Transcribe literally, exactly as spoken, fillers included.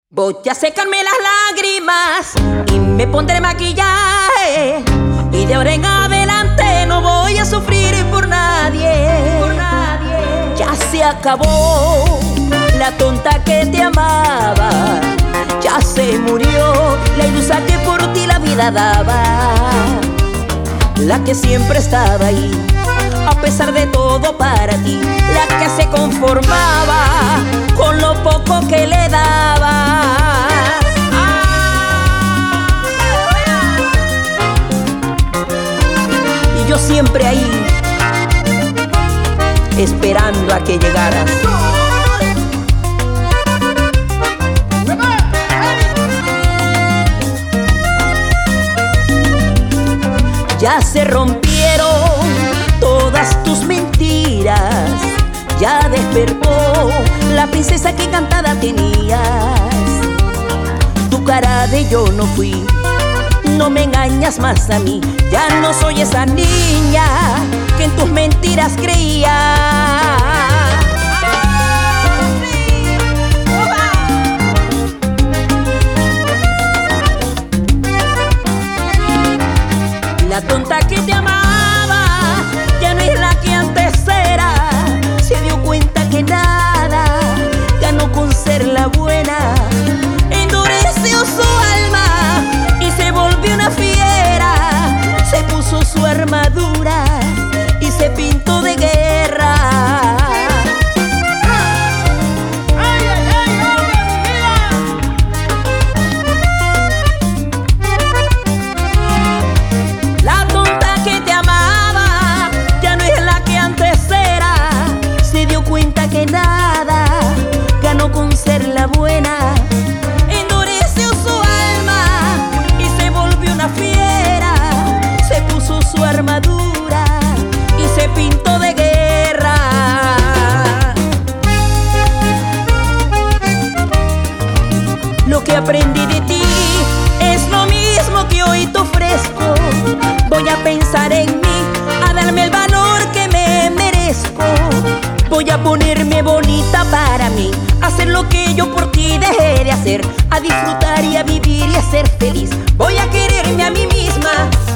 Voy a secarme las lágrimas y me pondré maquillaje, y de ahora en adelante no voy a sufrir por nadie, por nadie. Ya se acabó la tonta que te amaba, ya se murió la ilusa que por ti la vida daba, la que siempre estaba ahí a pesar de todo para ti, la que se conformaba con lo poco que le dabas. Y yo siempre ahí, esperando a que llegaras. Ya se rompieron todas tus mentiras, ya despertó la princesa que encantada tenías. Tu cara de yo no fui, no me engañas más a mí, ya no soy esa niña que en tus mentiras creía. La tonta que te amaba ya no es la que antes era, se dio cuenta que nada ganó con ser la buena, endureció su alma y se volvió una fiera, se puso su armadura y se pintó de guerra. Que nada ganó con ser la buena, endureció su alma y se volvió una fiera, se puso su armadura y se pintó de guerra. Lo que aprendí de ti es lo mismo que hoy te ofrezco. Voy a pensar en mí, a darme el valor que me merezco. Voy a ponerme bonita para mí, hacer lo que yo por ti dejé de hacer, a disfrutar y a vivir y a ser feliz. Voy a quererme a mí misma